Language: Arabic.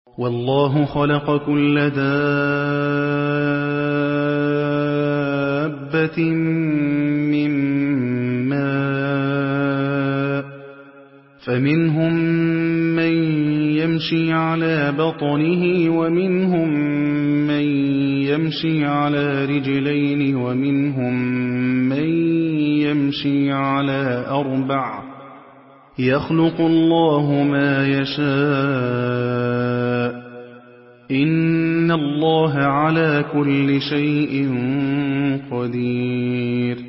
وَاللَّهُ خَلَقَ كُلَّ دَابَّةٍ مِّن مَّاءٍ ۖ فَمِنْهُم مَّن يَمْشِي عَلَىٰ بَطْنِهِ وَمِنْهُم مَّن يَمْشِي عَلَىٰ رِجْلَيْنِ وَمِنْهُم مَّن يَمْشِي عَلَىٰ أَرْبَعٍ ۚ يَخْلُقُ اللَّهُ مَا يَشَاءُ ۚ إِنَّ اللَّهَ عَلَىٰ كُلِّ شَيْءٍ قَدِيرٌ